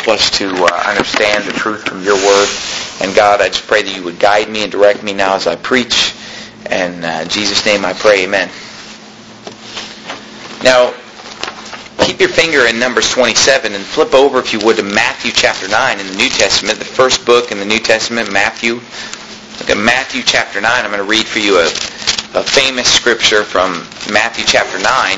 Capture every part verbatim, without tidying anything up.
help us to uh, understand the truth from your word. And God, I just pray that you would guide me and direct me now as I preach. And uh, in Jesus' name I pray, amen. Now, keep your finger in Numbers twenty-seven and flip over, if you would, to Matthew chapter nine in the New Testament, the first book in the New Testament, Matthew. Look at Matthew chapter nine. I'm going to read for you a, a famous scripture from Matthew chapter nine.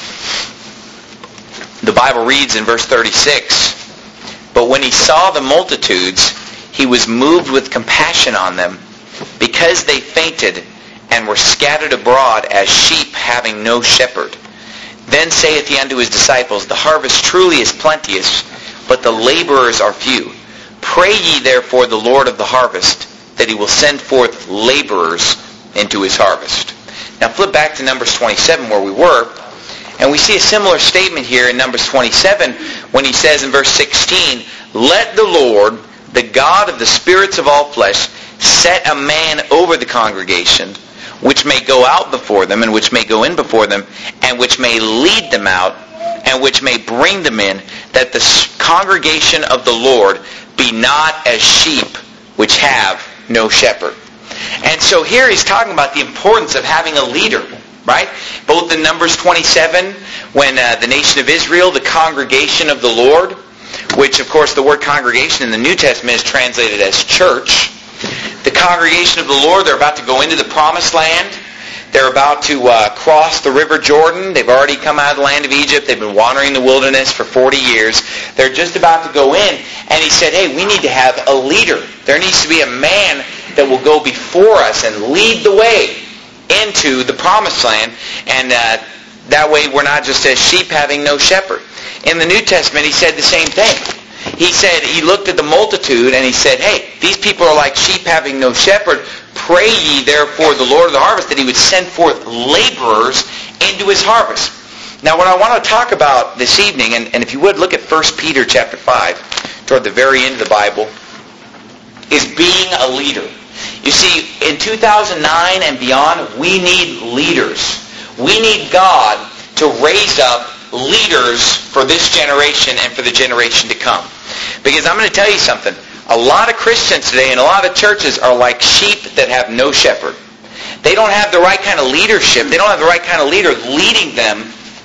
The Bible reads in verse thirty-six, "But when he saw the multitudes, he was moved with compassion on them, because they fainted and were scattered abroad as sheep having no shepherd. Then saith he unto his disciples, The harvest truly is plenteous, but the laborers are few. Pray ye therefore the Lord of the harvest, that he will send forth laborers into his harvest." Now flip back to Numbers twenty-seven where we were, and we see a similar statement here in Numbers twenty-seven when he says in verse sixteen, "Let the Lord, the God of the spirits of all flesh, set a man over the congregation, which may go out before them, and which may go in before them, and which may lead them out, and which may bring them in, that the congregation of the Lord be not as sheep which have no shepherd." And so here he's talking about the importance of having a leader, right? Both in Numbers twenty-seven, when uh, the nation of Israel, the congregation of the Lord, which of course the word congregation in the New Testament is translated as church. The congregation of the Lord, they're about to go into the promised land. They're about to uh, cross the river Jordan. They've already come out of the land of Egypt. They've been wandering in the wilderness for forty years. They're just about to go in. And he said, hey, we need to have a leader. There needs to be a man that will go before us and lead the way into the promised land. And uh, that way we're not just as sheep having no shepherd. In the New Testament, he said the same thing. He said, he looked at the multitude and he said, hey, these people are like sheep having no shepherd. Pray ye therefore the Lord of the harvest, that he would send forth laborers into his harvest. Now what I want to talk about this evening, and, and if you would look at First Peter chapter five, toward the very end of the Bible, is being a leader. You see, in two thousand nine and beyond, we need leaders. We need God to raise up leaders for this generation and for the generation to come. Because I'm going to tell you something. A lot of Christians today and a lot of churches are like sheep that have no shepherd. They don't have the right kind of leadership. They don't have the right kind of leader leading them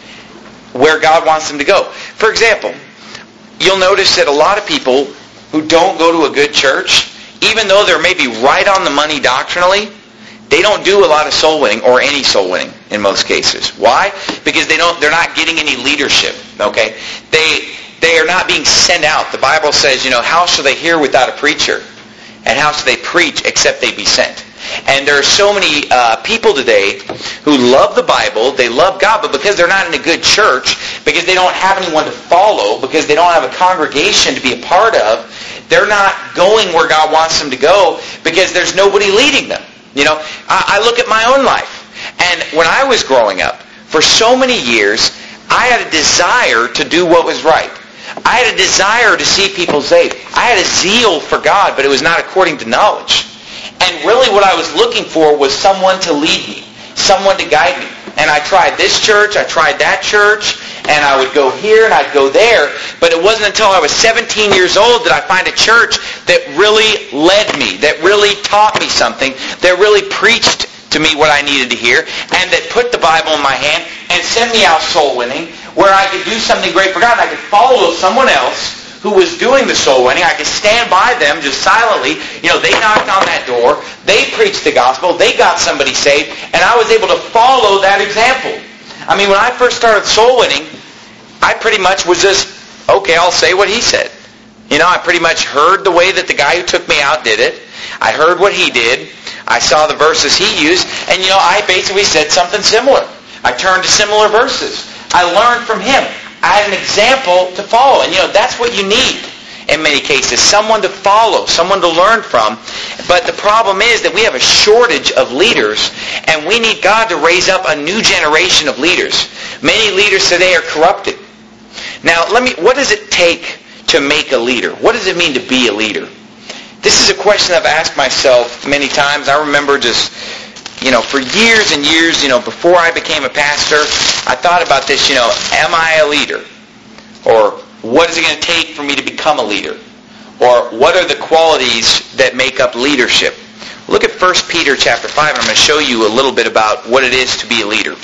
where God wants them to go. For example, you'll notice that a lot of people who don't go to a good church, even though they're maybe right on the money doctrinally, they don't do a lot of soul winning or any soul winning in most cases. Why? Because they don't, they're not getting any leadership. Okay? They they are not being sent out. The Bible says, you know, how shall they hear without a preacher? And how shall they preach except they be sent? And there are so many uh, people today who love the Bible, they love God, but because they're not in a good church, because they don't have anyone to follow, because they don't have a congregation to be a part of, they're not going where God wants them to go because there's nobody leading them. You know, I, I look at my own life. And when I was growing up, for so many years, I had a desire to do what was right. I had a desire to see people saved. I had a zeal for God, but it was not according to knowledge. And really what I was looking for was someone to lead me, someone to guide me. And I tried this church, I tried that church, and I would go here and I'd go there. But it wasn't until I was seventeen years old that I find a church that really led me, that really taught me something, that really preached to me what I needed to hear, and that put the Bible in my hand and sent me out soul winning, where I could do something great for God. And I could follow someone else who was doing the soul winning. I could stand by them just silently. You know, they knocked on that door. They preached the gospel. They got somebody saved. And I was able to follow that example. I mean, when I first started soul winning, I pretty much was just, okay, I'll say what he said. You know, I pretty much heard the way that the guy who took me out did it. I heard what he did. I saw the verses he used. And, you know, I basically said something similar. I turned to similar verses. I learned from him. I had an example to follow. And, you know, that's what you need in many cases. Someone to follow, someone to learn from. But the problem is that we have a shortage of leaders, and we need God to raise up a new generation of leaders. Many leaders today are corrupted. Now, let me. What does it take to make a leader? What does it mean to be a leader? This is a question I've asked myself many times. I remember just, you know, for years and years, you know, before I became a pastor, I thought about this, you know, am I a leader? Or what is it going to take for me to become a leader? Or what are the qualities that make up leadership? Look at First Peter chapter five, and I'm going to show you a little bit about what it is to be a leader.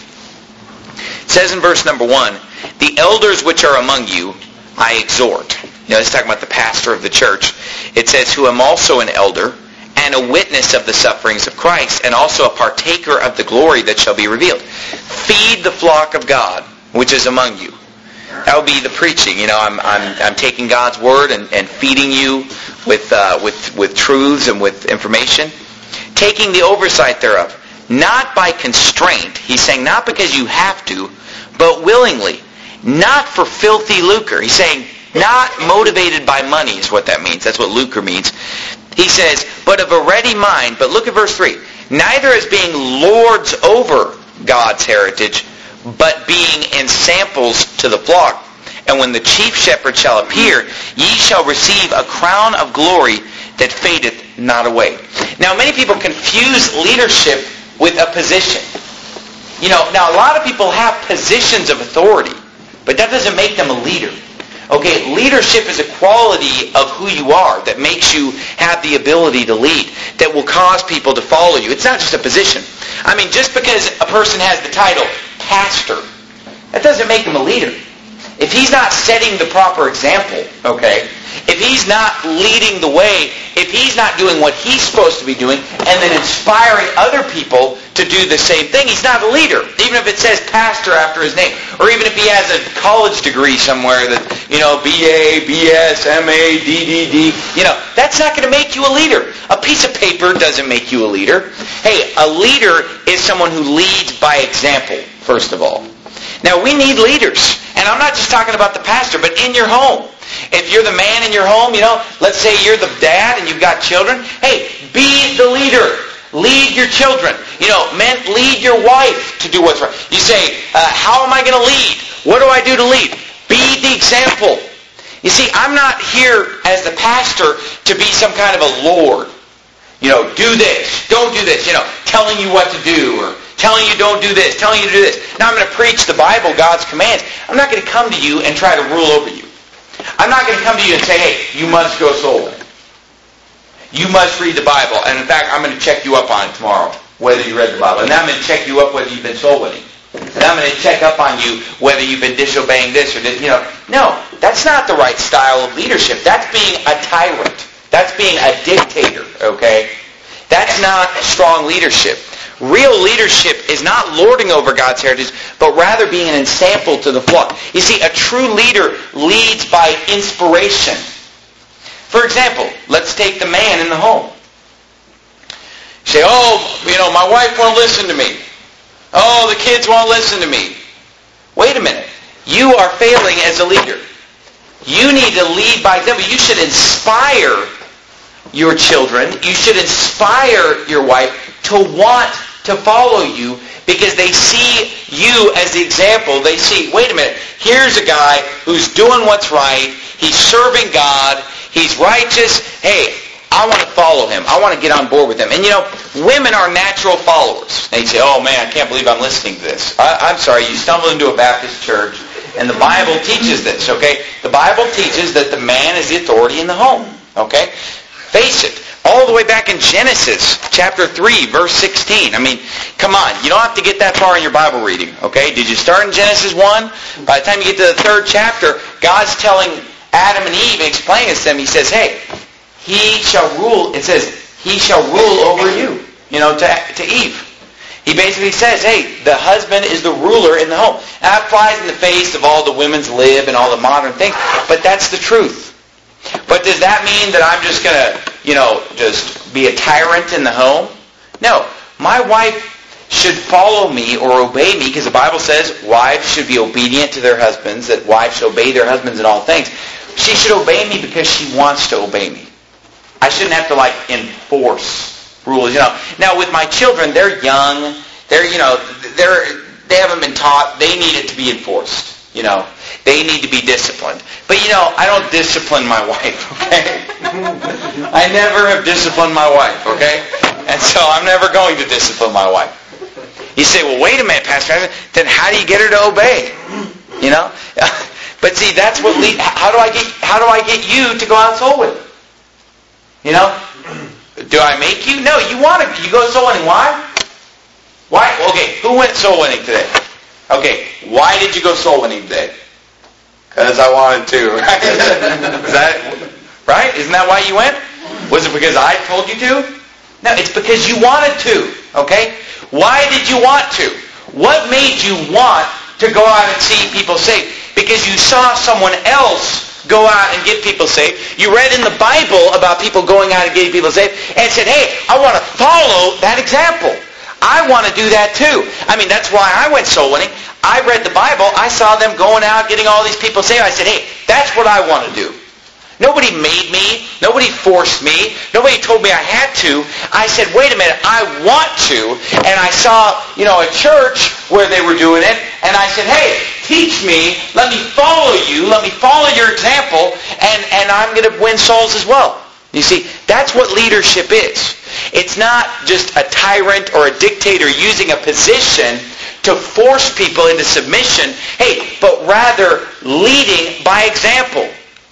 It says in verse number one, the elders which are among you, I exhort. You know, it's talking about the pastor of the church. It says, who am also an elder, and a witness of the sufferings of Christ, and also a partaker of the glory that shall be revealed. Feed the flock of God, which is among you. That would be the preaching. You know, I'm I'm I'm taking God's word and, and feeding you with uh, with with truths and with information. Taking the oversight thereof, not by constraint. He's saying not because you have to, but willingly. Not for filthy lucre. He's saying not motivated by money is what that means. That's what lucre means. He says, but of a ready mind. But look at verse three. Neither as being lords over God's heritage, but being ensamples to the flock. And when the chief shepherd shall appear, ye shall receive a crown of glory that fadeth not away. Now, many people confuse leadership with a position. You know, now a lot of people have positions of authority, but that doesn't make them a leader. Okay, leadership is a quality of who you are that makes you have the ability to lead, that will cause people to follow you. It's not just a position. I mean, just because a person has the title pastor, that doesn't make him a leader. If he's not setting the proper example, okay, if he's not leading the way, if he's not doing what he's supposed to be doing, and then inspiring other people to do the same thing, he's not a leader. Even if it says pastor after his name, or even if he has a college degree somewhere that, you know, B A, B S, M A, D D D, you know, that's not going to make you a leader. A piece of paper doesn't make you a leader. Hey, a leader is someone who leads by example, first of all. Now, we need leaders. And I'm not just talking about the pastor, but in your home. If you're the man in your home, you know, let's say you're the dad and you've got children. Hey, be the leader. Lead your children. You know, men, lead your wife to do what's right. You say, uh, how am I going to lead? What do I do to lead? Be the example. You see, I'm not here as the pastor to be some kind of a lord. You know, do this, don't do this, you know, telling you what to do, or telling you don't do this, telling you to do this. Now I'm going to preach the Bible, God's commands. I'm not going to come to you and try to rule over you. I'm not going to come to you and say, hey, you must go soul winning. You must read the Bible. And in fact, I'm going to check you up on it tomorrow, whether you read the Bible. And then I'm going to check you up whether you've been soul winning. And I'm going to check up on you whether you've been disobeying this or this. You know, no, that's not the right style of leadership. That's being a tyrant. That's being a dictator, okay? That's not strong leadership. Real leadership is not lording over God's heritage, but rather being an ensample to the flock. You see, a true leader leads by inspiration. For example, let's take the man in the home. You say, oh, you know, my wife won't listen to me. Oh, the kids won't listen to me. Wait a minute. You are failing as a leader. You need to lead by example. You should inspire your children. You should inspire your wife to want to follow you because they see you as the example. They see, wait a minute, here's a guy who's doing what's right. He's serving God. He's righteous. Hey, I want to follow him. I want to get on board with him. And you know, women are natural followers. They say, oh man, I can't believe I'm listening to this. I, I'm sorry, you stumbled into a Baptist church and the Bible teaches this, okay? The Bible teaches that the man is the authority in the home, okay? Face it. All the way back in Genesis chapter three, verse sixteen. I mean, come on. You don't have to get that far in your Bible reading, okay? Did you start in Genesis one? By the time you get to the third chapter, God's telling Adam and Eve, explaining this to them, he says, hey, he shall rule, it says, he shall rule over you, you know, to, to Eve. He basically says, hey, the husband is the ruler in the home. And that flies in the face of all the women's lib and all the modern things, but that's the truth. But does that mean that I'm just going to, you know, just be a tyrant in the home? No. My wife should follow me or obey me because the Bible says wives should be obedient to their husbands, that wives should obey their husbands in all things. She should obey me because she wants to obey me. I shouldn't have to, like, enforce rules, you know. Now, with my children, they're young. They're, you know, they're, they haven't been taught. They need it to be enforced, you know. They need to be disciplined. But, you know, I don't discipline my wife, okay? I never have disciplined my wife, okay? And so I'm never going to discipline my wife. You say, well, wait a minute, Pastor. Then how do you get her to obey? You know? But see, that's what lead, how do I get how do I get you to go out soul winning? You know? Do I make you? No, you want to. You go soul winning. Why? Why? Okay, who went soul winning today? Okay, why did you go soul winning today? Because I wanted to. Right? Is that right? Isn't that why you went? Was it because I told you to? No, it's because you wanted to. Okay? Why did you want to? What made you want to go out and see people saved? Because you saw someone else go out and get people saved. You read in the Bible about people going out and getting people saved and said, hey, I want to follow that example. I want to do that too. I mean, that's why I went soul winning. I read the Bible. I saw them going out getting all these people saved. I said, hey, that's what I want to do. Nobody made me. Nobody forced me. Nobody told me I had to. I said, wait a minute, I want to. And I saw, you know, a church where they were doing it. And I said, hey, teach me. Let me follow you. Let me follow your example. And, and I'm going to win souls as well. You see, that's what leadership is. It's not just a tyrant or a dictator using a position to force people into submission. Hey, but rather leading by example.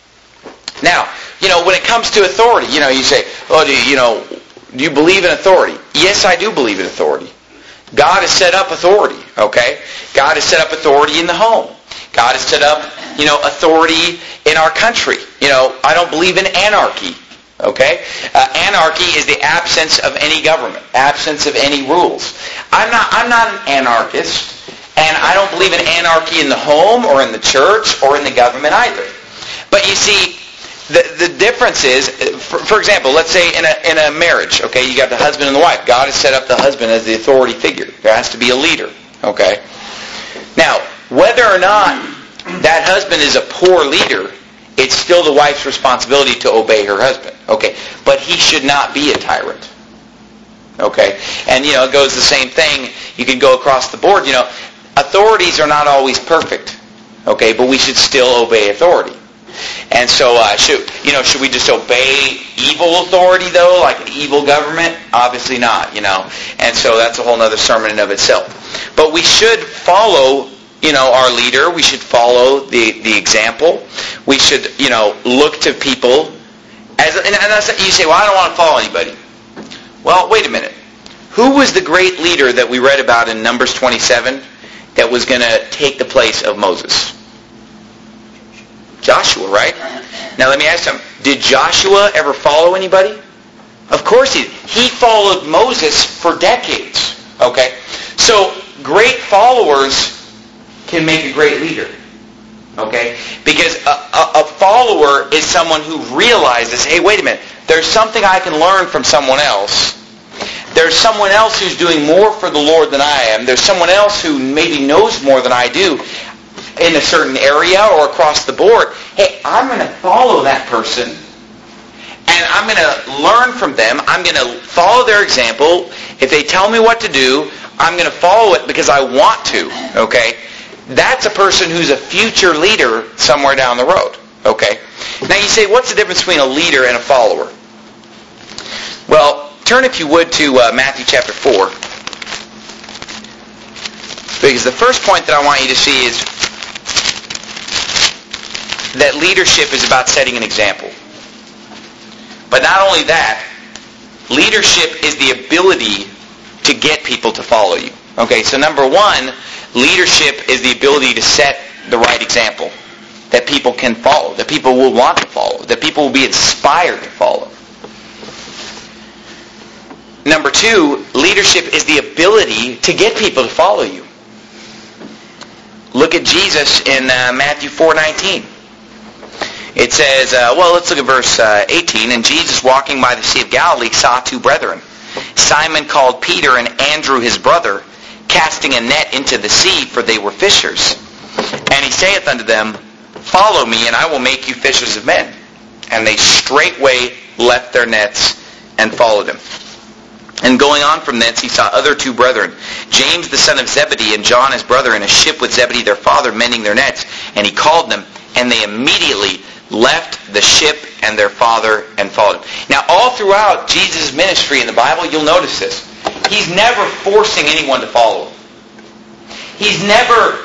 Now, you know, when it comes to authority, you know, you say, oh, do you, you know, do you believe in authority? Yes, I do believe in authority. God has set up authority, okay? God has set up authority in the home. God has set up, you know, authority in our country. You know, I don't believe in anarchy, okay? Uh, anarchy is the absence of any government, absence of any rules. I'm not, I'm not an anarchist, and I don't believe in anarchy in the home or in the church or in the government either. But you see, The, the difference is, for, for example, let's say in a, in a marriage, okay, you got the husband and the wife. God has set up the husband as the authority figure. There has to be a leader, okay? Now, whether or not that husband is a poor leader, it's still the wife's responsibility to obey her husband, okay? But he should not be a tyrant, okay? And, you know, it goes the same thing. You can go across the board, you know. Authorities are not always perfect, okay, but we should still obey authority. And so, uh, should you know, should we just obey evil authority though, like an evil government? Obviously not, you know. And so that's a whole other sermon in of itself. But we should follow, you know, our leader. We should follow the, the example. We should, you know, look to people as. And, and that's, you say, well, I don't want to follow anybody. Well, wait a minute. Who was the great leader that we read about in Numbers twenty-seven that was going to take the place of Moses? Joshua, right? Now let me ask you, did Joshua ever follow anybody? Of course he did. He followed Moses for decades. Okay? So great followers can make a great leader. Okay? Because a, a, a follower is someone who realizes, hey, wait a minute, there's something I can learn from someone else. There's someone else who's doing more for the Lord than I am. There's someone else who maybe knows more than I do in a certain area or across the board. Hey, I'm going to follow that person and I'm going to learn from them. I'm going to follow their example. If they tell me what to do, I'm going to follow it because I want to. Okay? That's a person who's a future leader somewhere down the road. Okay? Now you say, what's the difference between a leader and a follower? Well, turn if you would to uh, Matthew chapter four. Because the first point that I want you to see is that leadership is about setting an example. But not only that, leadership is the ability to get people to follow you. Okay, so number one, leadership is the ability to set the right example that people can follow, that people will want to follow, that people will be inspired to follow. Number two, leadership is the ability to get people to follow you. Look at Jesus in uh, Matthew four nineteen. It says, uh, well, let's look at verse uh, eighteen. And Jesus, walking by the Sea of Galilee, saw two brethren, Simon called Peter and Andrew his brother, casting a net into the sea, for they were fishers. And he saith unto them, Follow me, and I will make you fishers of men. And they straightway left their nets and followed him. And going on from thence, he saw other two brethren, James the son of Zebedee and John his brother, in a ship with Zebedee their father, mending their nets. And he called them, and they immediately left the ship and their father and followed him. Now, all throughout Jesus' ministry in the Bible, you'll notice this. He's never forcing anyone to follow him. He's never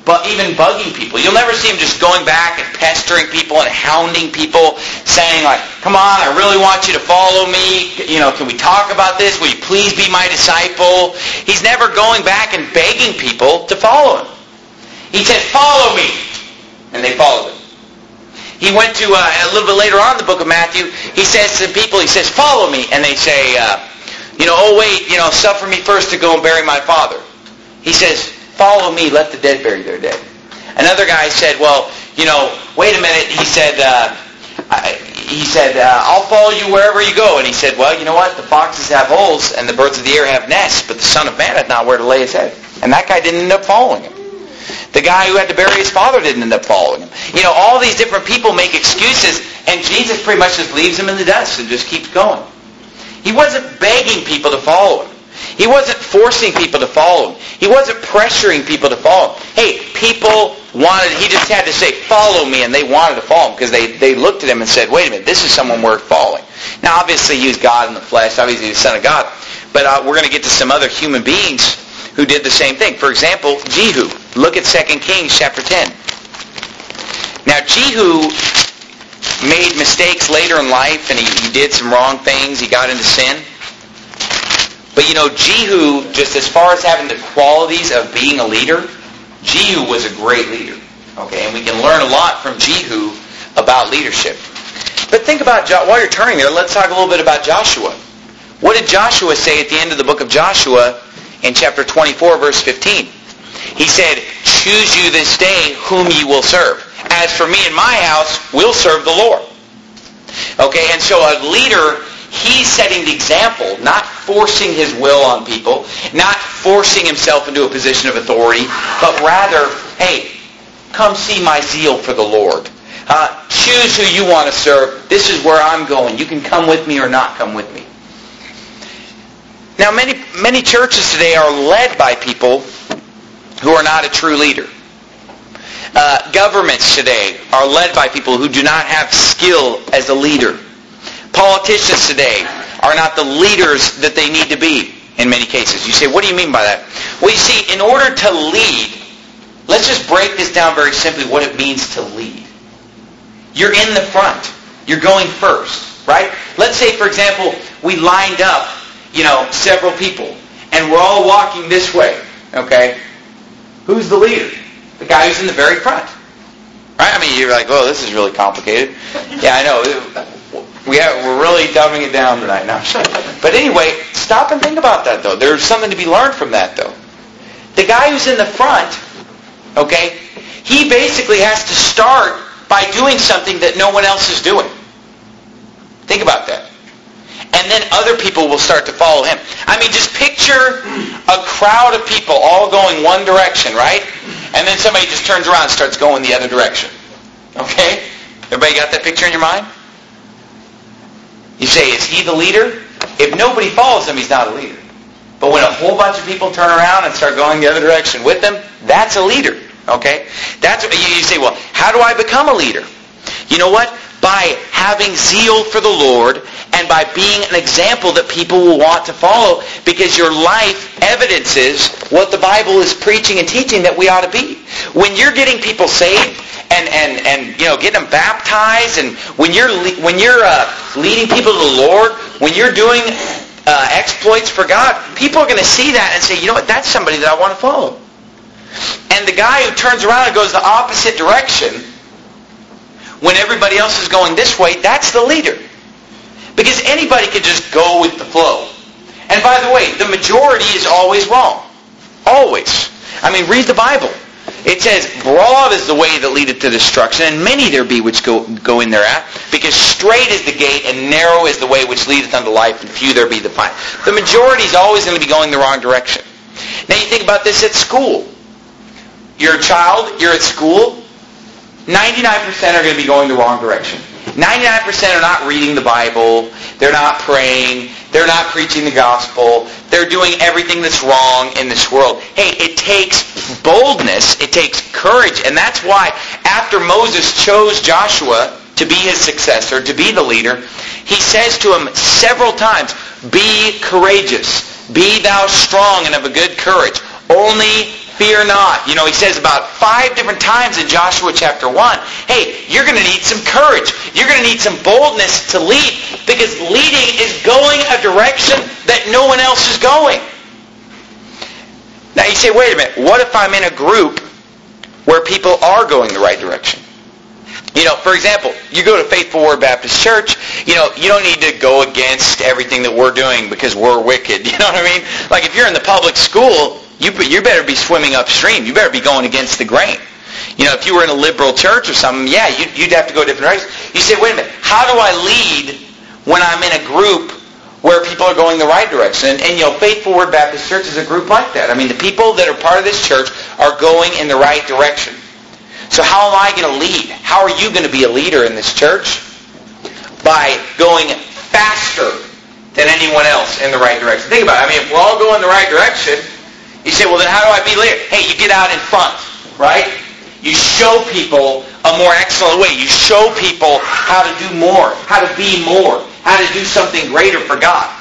but even bugging people. You'll never see him just going back and pestering people and hounding people, saying like, come on, I really want you to follow me. You know, can we talk about this? Will you please be my disciple? He's never going back and begging people to follow him. He said, follow me. And they followed him. He went to, uh, a little bit later on in the book of Matthew, he says to people, he says, follow me. And they say, uh, you know, oh wait, you know, suffer me first to go and bury my father. He says, follow me, let the dead bury their dead. Another guy said, well, you know, wait a minute. He said, uh, I, he said, uh, I'll follow you wherever you go. And he said, well, you know what? The foxes have holes and the birds of the air have nests, but the Son of Man hath not where to lay his head. And that guy didn't end up following him. The guy who had to bury his father didn't end up following him. You know, all these different people make excuses, and Jesus pretty much just leaves them in the dust and just keeps going. He wasn't begging people to follow him. He wasn't forcing people to follow him. He wasn't pressuring people to follow him. Hey, people wanted, he just had to say, follow me, and they wanted to follow him because they, they looked at him and said, wait a minute, this is someone worth following. Now, obviously, he was God in the flesh. Obviously, he was the Son of God. But uh, we're going to get to some other human beings who did the same thing. For example, Jehu. Look at Second Kings chapter ten. Now, Jehu made mistakes later in life, and he, he did some wrong things. He got into sin. But you know, Jehu, just as far as having the qualities of being a leader, Jehu was a great leader. Okay, and we can learn a lot from Jehu about leadership. But think about, while you're turning there, let's talk a little bit about Joshua. What did Joshua say at the end of the book of Joshua in chapter twenty-four, verse fifteen? He said, choose you this day whom ye will serve. As for me and my house, we'll serve the Lord. Okay, and so a leader, he's setting the example, not forcing his will on people, not forcing himself into a position of authority, but rather, hey, come see my zeal for the Lord. Uh, choose who you want to serve. This is where I'm going. You can come with me or not come with me. Now, many many churches today are led by people who are not a true leader. Uh, governments today are led by people who do not have skill as a leader. Politicians today are not the leaders that they need to be in many cases. You say, what do you mean by that? Well, you see, in order to lead, let's just break this down very simply, what it means to lead. You're in the front. You're going first, right? Let's say, for example, we lined up, you know, several people, and we're all walking this way, okay? Who's the leader? The guy who's in the very front. Right? I mean, you're like, oh, this is really complicated. Yeah, I know. We have, we're really dumbing it down tonight. No. But anyway, stop and think about that, though. There's something to be learned from that, though. The guy who's in the front, okay, he basically has to start by doing something that no one else is doing. Think about that. And then other people will start to follow him. I mean, just picture a crowd of people all going one direction, right? And then somebody just turns around and starts going the other direction. Okay? Everybody got that picture in your mind? You say, is he the leader? If nobody follows him, he's not a leader. But when a whole bunch of people turn around and start going the other direction with them, that's a leader. Okay? That's what you say, well, how do I become a leader? You know what? By having zeal for the Lord and by being an example that people will want to follow, because your life evidences what the Bible is preaching and teaching that we ought to be. When you're getting people saved and and, and you know, getting them baptized, and when you're when you're uh, leading people to the Lord, when you're doing uh, exploits for God, people are going to see that and say, you know what, that's somebody that I want to follow. And the guy who turns around and goes the opposite direction, when everybody else is going this way, that's the leader. Because anybody could just go with the flow. And by the way, the majority is always wrong. Always. I mean, read the Bible. It says, broad is the way that leadeth to destruction, and many there be which go, go in thereat. Because straight is the gate, and narrow is the way which leadeth unto life, and few there be that find. The majority is always going to be going the wrong direction. Now you think about this at school. You're a child, you're at school, ninety-nine percent are going to be going the wrong direction. ninety-nine percent are not reading the Bible. They're not praying. They're not preaching the gospel. They're doing everything that's wrong in this world. Hey, it takes boldness. It takes courage. And that's why after Moses chose Joshua to be his successor, to be the leader, he says to him several times, be courageous. Be thou strong and of a good courage. Only fear not. You know, he says about five different times in Joshua chapter one, hey, you're going to need some courage. You're going to need some boldness to lead, because leading is going a direction that no one else is going. Now you say, wait a minute, what if I'm in a group where people are going the right direction? You know, for example, you go to Faithful Word Baptist Church, you know, you don't need to go against everything that we're doing because we're wicked. You know what I mean? Like if you're in the public school, you you better be swimming upstream. You better be going against the grain. You know, if you were in a liberal church or something, yeah, you'd, you'd have to go different directions. You say, wait a minute, how do I lead when I'm in a group where people are going the right direction? And, and you know, Faithful Word Baptist Church is a group like that. I mean, the people that are part of this church are going in the right direction. So how am I going to lead? How are you going to be a leader in this church? By going faster than anyone else in the right direction. Think about it. I mean, if we're all going the right direction, you say, well, then how do I be a leader? Hey, you get out in front, right? You show people a more excellent way. You show people how to do more, how to be more, how to do something greater for God.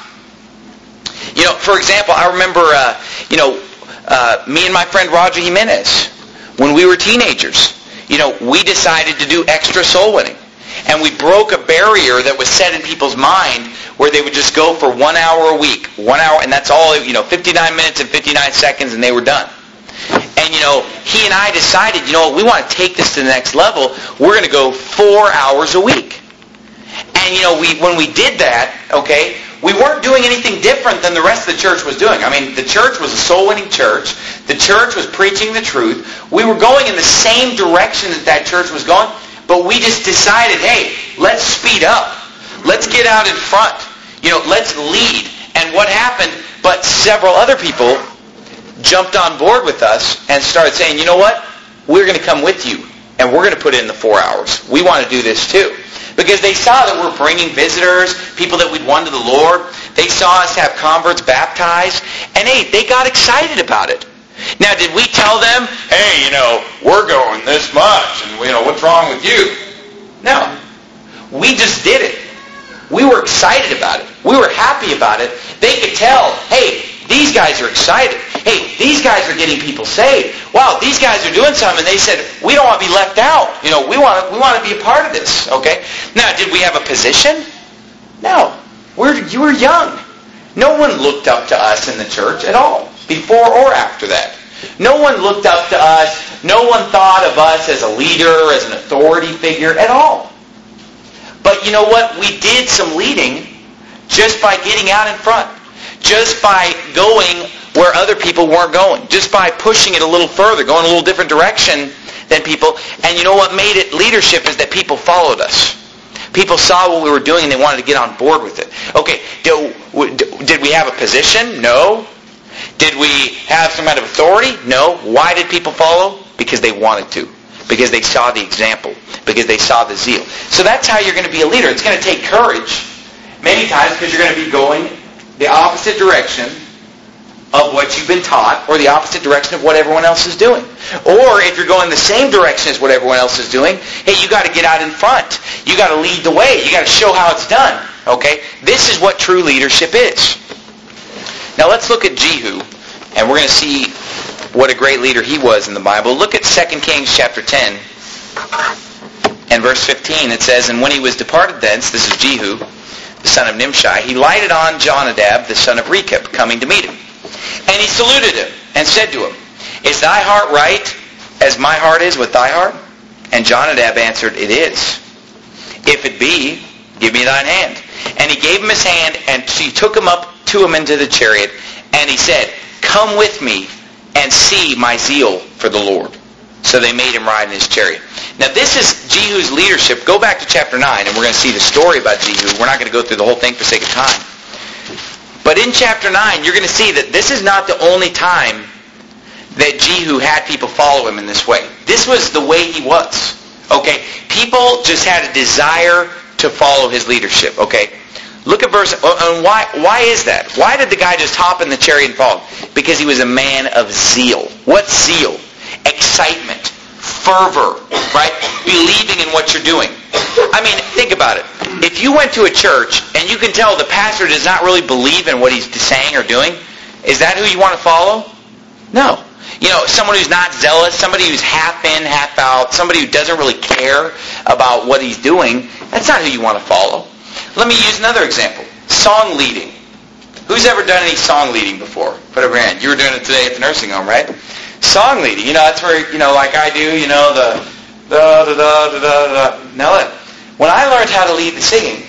You know, for example, I remember, uh, you know, uh, me and my friend Roger Jimenez, when we were teenagers, you know, we decided to do extra soul winning. And we broke a barrier that was set in people's mind where they would just go for one hour a week. One hour, and that's all, you know, fifty-nine minutes and fifty-nine seconds, and they were done. And, you know, he and I decided, you know, we want to take this to the next level. We're going to go four hours a week. And, you know, we when we did that, okay, we weren't doing anything different than the rest of the church was doing. I mean, the church was a soul-winning church. The church was preaching the truth. We were going in the same direction that that church was going, but we just decided, hey, let's speed up. Let's get out in front. You know, let's lead. And what happened? But several other people jumped on board with us and started saying, you know what? We're going to come with you, and we're going to put in the four hours. We want to do this too. Because they saw that we're bringing visitors, people that we'd won to the Lord. They saw us have converts baptized. And hey, they got excited about it. Now, did we tell them, hey, you know, we're going this much, and, you know, what's wrong with you? No. We just did it. We were excited about it. We were happy about it. They could tell, hey, these guys are excited. Hey, these guys are getting people saved. Wow, these guys are doing something. And they said, we don't want to be left out. You know, we want to, we want to be a part of this. Okay? Now, did we have a position? No. We're, you were young. No one looked up to us in the church at all, before or after that. No one looked up to us. No one thought of us as a leader, as an authority figure at all. But you know what? We did some leading just by getting out in front. Just by going where other people weren't going. Just by pushing it a little further, going a little different direction than people. And you know what made it leadership is that people followed us. People saw what we were doing and they wanted to get on board with it. Okay, did we have a position? No. Did we have some kind of authority? No. Why did people follow? Because they wanted to. Because they saw the example. Because they saw the zeal. So that's how you're going to be a leader. It's going to take courage many times because you're going to be going the opposite direction of what you've been taught, or the opposite direction of what everyone else is doing. Or if you're going the same direction as what everyone else is doing, hey, you got to get out in front. You got to lead the way. You got to show how it's done. Okay? This is what true leadership is. Now let's look at Jehu, and we're going to see what a great leader he was in the Bible. Look at Second Kings chapter ten and verse fifteen. It says, and when he was departed thence, this is Jehu, the son of Nimshi, he lighted on Jonadab, the son of Rechab, coming to meet him. And he saluted him and said to him, is thy heart right as my heart is with thy heart? And Jonadab answered, it is. If it be, give me thine hand. And he gave him his hand, and he took him up to him into the chariot. And he said, come with me and see my zeal for the Lord. So they made him ride in his chariot. Now this is Jehu's leadership. Go back to chapter nine, and we're going to see the story about Jehu. We're not going to go through the whole thing for sake of time. But in chapter nine, you're going to see that this is not the only time that Jehu had people follow him in this way. This was the way he was. Okay? People just had a desire to follow his leadership. Okay? Look at verse... And why, why is that? Why did the guy just hop in the chariot and follow? Because he was a man of zeal. What's zeal? Excitement. Fervor. Right? Believing in what you're doing. I mean, think about it. If you went to a church and you can tell the pastor does not really believe in what he's saying or doing, is that who you want to follow? No. You know, someone who's not zealous, somebody who's half in, half out, somebody who doesn't really care about what he's doing, that's not who you want to follow. Let me use another example. Song leading. Who's ever done any song leading before? Put up your hand. You were doing it today at the nursing home, right? Song leading. You know, that's where, you know, like I do, you know, the da da da da da da. Now look, when I learned how to lead the singing,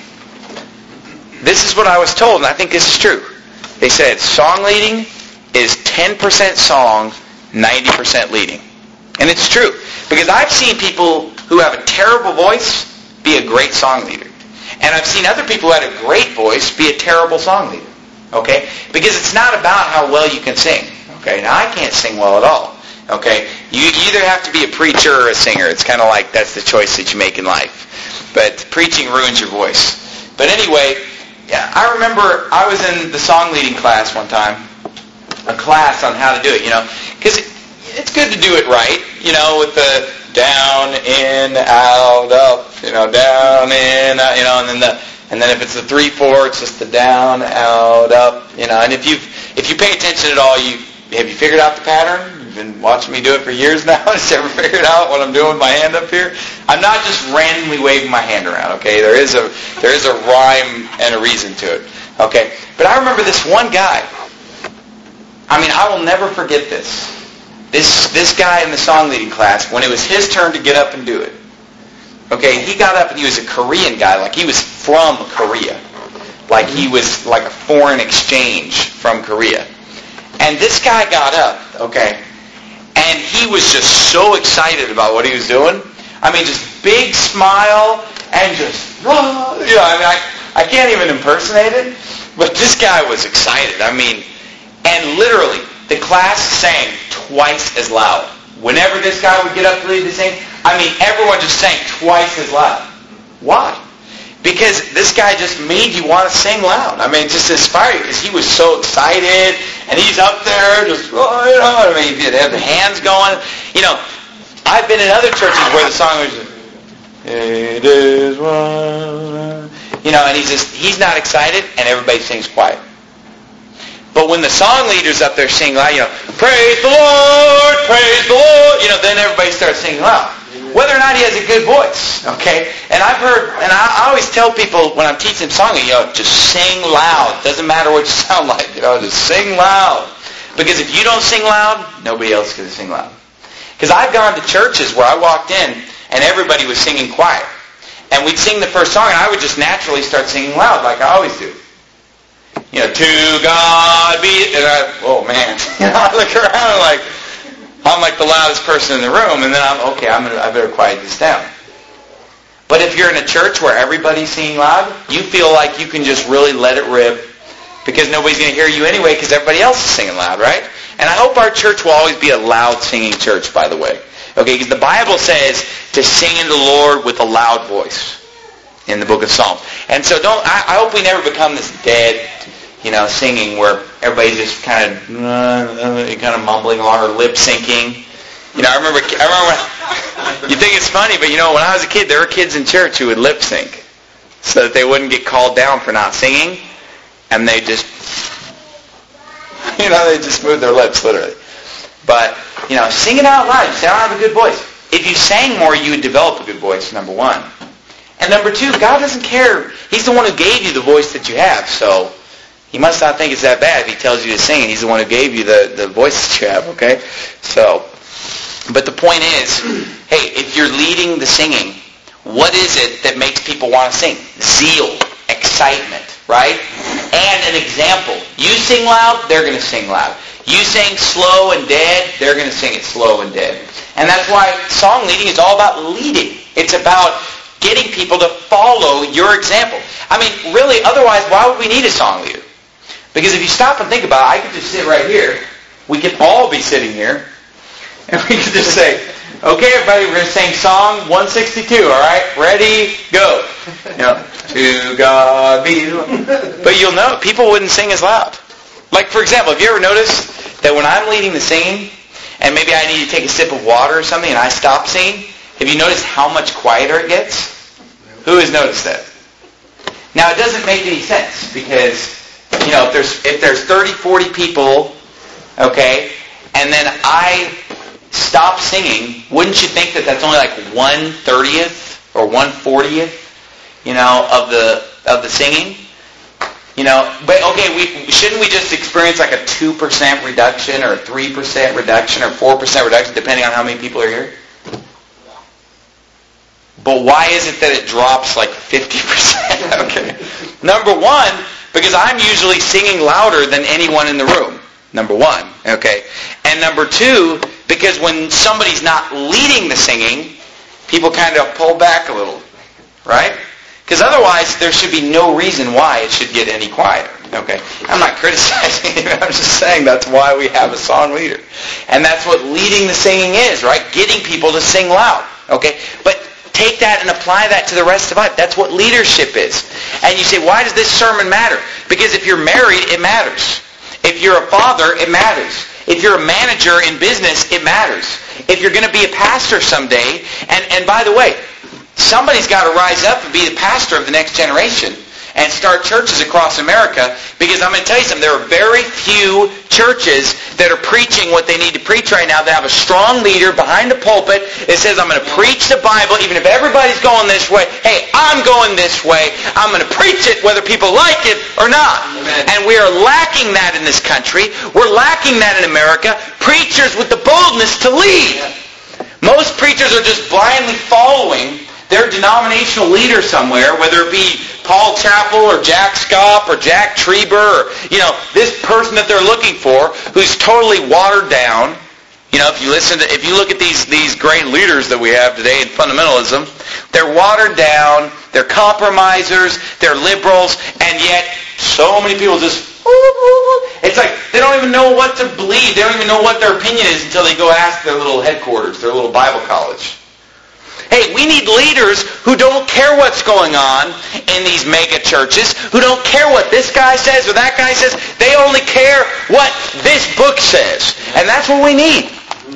this is what I was told, and I think this is true. They said song leading is ten percent song, ninety percent leading. And it's true. Because I've seen people who have a terrible voice be a great song leader. And I've seen other people who had a great voice be a terrible song leader. Okay? Because it's not about how well you can sing. Okay? Now, I can't sing well at all. Okay? You either have to be a preacher or a singer. It's kind of like that's the choice that you make in life. But preaching ruins your voice. But anyway, yeah, I remember I was in the song leading class one time. A class on how to do it, you know. Because it, it's good to do it right, you know, with the down, in, out, up, you know, down, in, out, you know, and then the and then if it's the three four, it's just the down, out, up, you know. And if you if you pay attention at all, you have you figured out the pattern? You've been watching me do it for years now. Just ever figured out what I'm doing with my hand up here? I'm not just randomly waving my hand around. Okay, there is a there is a rhyme and a reason to it. Okay, but I remember this one guy. I mean, I will never forget this. This this guy in the song leading class, when it was his turn to get up and do it, okay, he got up and he was a Korean guy, like he was from Korea. Like he was like a foreign exchange from Korea. And this guy got up, okay, and he was just so excited about what he was doing. I mean, just big smile and just, you know, I mean, I, I can't even impersonate it, but this guy was excited. I mean, and literally, the class sang twice as loud. Whenever this guy would get up to lead the sing, I mean, everyone just sang twice as loud. Why? Because this guy just made you want to sing loud. I mean, just inspired you because he was so excited, and he's up there just, oh, you know, I mean, he'd have the hands going. You know, I've been in other churches where the song was just, it is one, you know, and he's just, he's not excited, and everybody sings quiet. But when the song leader's up there singing loud, you know, praise the Lord, praise the Lord, you know, then everybody starts singing loud. Whether or not he has a good voice, okay? And I've heard, and I, I always tell people when I'm teaching song, you know, just sing loud. Doesn't matter what you sound like, you know, just sing loud. Because if you don't sing loud, nobody else can sing loud. Because I've gone to churches where I walked in and everybody was singing quiet. And we'd sing the first song and I would just naturally start singing loud like I always do. You know, to God be, and I, oh man, you know, I look around and like, I'm like the loudest person in the room, and then I'm, okay, I'm gonna, I better quiet this down. But if you're in a church where everybody's singing loud, you feel like you can just really let it rip, because nobody's going to hear you anyway, because everybody else is singing loud, right? And I hope our church will always be a loud singing church, by the way. Okay, because the Bible says to sing in the Lord with a loud voice in the book of Psalms. And so don't, I, I hope we never become this dead, you know, singing where everybody's just kind of, uh, kind of mumbling along or lip syncing. You know, I remember, I remember, you think it's funny, but you know, when I was a kid, there were kids in church who would lip sync so that they wouldn't get called down for not singing, and they just, you know, they just moved their lips, literally. But, you know, sing it out loud. You say, I don't have a good voice. If you sang more, you would develop a good voice, number one. And number two, God doesn't care. He's the one who gave you the voice that you have, so He must not think it's that bad if He tells you to sing, and He's the one who gave you the, the voice that you have, okay? So, but the point is, hey, if you're leading the singing, what is it that makes people want to sing? Zeal, excitement, right? And an example. You sing loud, they're going to sing loud. You sing slow and dead, they're going to sing it slow and dead. And that's why song leading is all about leading. It's about getting people to follow your example. I mean, really, otherwise, why would we need a song leader? Because if you stop and think about it, I could just sit right here. We could all be sitting here. And we could just say, okay, everybody, we're going to sing song one sixty-two, all right? Ready, go. You know, to God be... But you'll know, people wouldn't sing as loud. Like, for example, have you ever noticed that when I'm leading the singing, and maybe I need to take a sip of water or something, and I stop singing, have you noticed how much quieter it gets? Who has noticed that? Now, it doesn't make any sense, because... You know, if there's if there's thirty, forty people, okay, and then I stop singing, wouldn't you think that that's only like one thirtieth or one fortieth, you know, of the of the singing? You know, but okay, we shouldn't we just experience like a two percent reduction or a three percent reduction or four percent reduction depending on how many people are here? But why is it that it drops like fifty percent? Okay. Number one, because I'm usually singing louder than anyone in the room. Number one. Okay. And number two, because when somebody's not leading the singing, people kind of pull back a little. Right? Because otherwise, there should be no reason why it should get any quieter. Okay? I'm not criticizing it. I'm just saying that's why we have a song leader. And that's what leading the singing is, right? Getting people to sing loud. Okay? But take that and apply that to the rest of life. That's what leadership is. And you say, why does this sermon matter? Because if you're married, it matters. If you're a father, it matters. If you're a manager in business, it matters. If you're going to be a pastor someday, and, and by the way, somebody's got to rise up and be the pastor of the next generation and start churches across America, because I'm going to tell you something, there are very few churches that are preaching what they need to preach right now that have a strong leader behind the pulpit that says, I'm going to preach the Bible, even if everybody's going this way. Hey, I'm going this way. I'm going to preach it whether people like it or not. Amen. And we are lacking that in this country. We're lacking that in America. Preachers with the boldness to lead. Most preachers are just blindly following their denominational leader somewhere, whether it be Paul Chappell or Jack Scopp or Jack Trieber or, you know, this person that they're looking for who's totally watered down. You know, if you listen to, if you look at these, these great leaders that we have today in fundamentalism, they're watered down, they're compromisers, they're liberals, and yet so many people just, it's like they don't even know what to believe. They don't even know what their opinion is until they go ask their little headquarters, their little Bible college. Hey, we need leaders who don't care what's going on in these mega churches, who don't care what this guy says or that guy says. They only care what this book says. And that's what we need.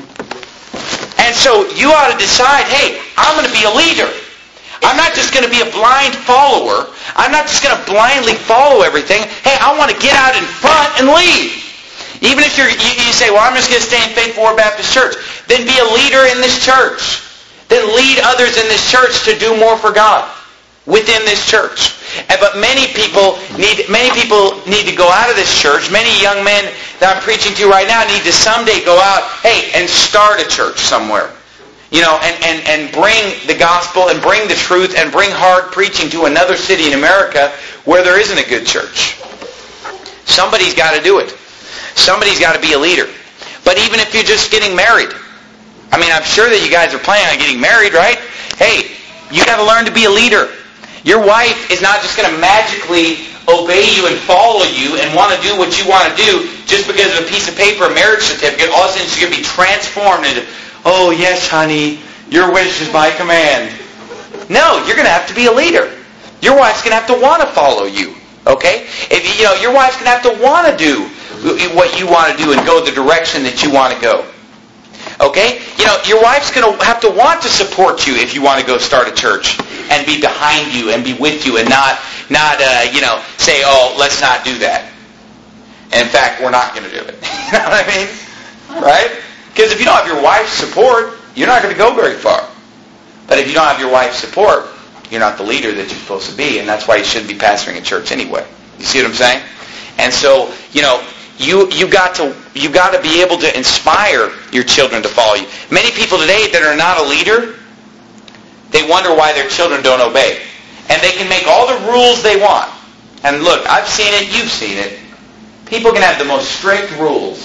And so you ought to decide, hey, I'm going to be a leader. I'm not just going to be a blind follower. I'm not just going to blindly follow everything. Hey, I want to get out in front and lead. Even if you're, you, you say, well, I'm just going to stay in Faith Forward Baptist Church. Then be a leader in this church. Then lead others in this church to do more for God within this church. And, but many people need many people need to go out of this church. Many young men that I'm preaching to right now need to someday go out, hey, and start a church somewhere. You know, and, and, and bring the gospel and bring the truth and bring hard preaching to another city in America where there isn't a good church. Somebody's got to do it. Somebody's got to be a leader. But even if you're just getting married, I mean, I'm sure that you guys are planning on getting married, right? Hey, you got to learn to be a leader. Your wife is not just going to magically obey you and follow you and want to do what you want to do just because of a piece of paper, a marriage certificate. All of a sudden she's going to be transformed into, oh, yes, honey, your wish is my command. No, you're going to have to be a leader. Your wife's going to have to want to follow you, okay? If you know, your wife's going to have to want to do what you want to do and go the direction that you want to go. Okay? You know, your wife's going to have to want to support you if you want to go start a church and be behind you and be with you and not, not uh, you know, say, oh, let's not do that. And in fact, we're not going to do it. You know what I mean? Right? Because if you don't have your wife's support, you're not going to go very far. But if you don't have your wife's support, you're not the leader that you're supposed to be, and that's why you shouldn't be pastoring a church anyway. You see what I'm saying? And so, you know, You you got to you got to be able to inspire your children to follow you. Many people today that are not a leader, they wonder why their children don't obey. And they can make all the rules they want. And look, I've seen it, you've seen it. People can have the most strict rules.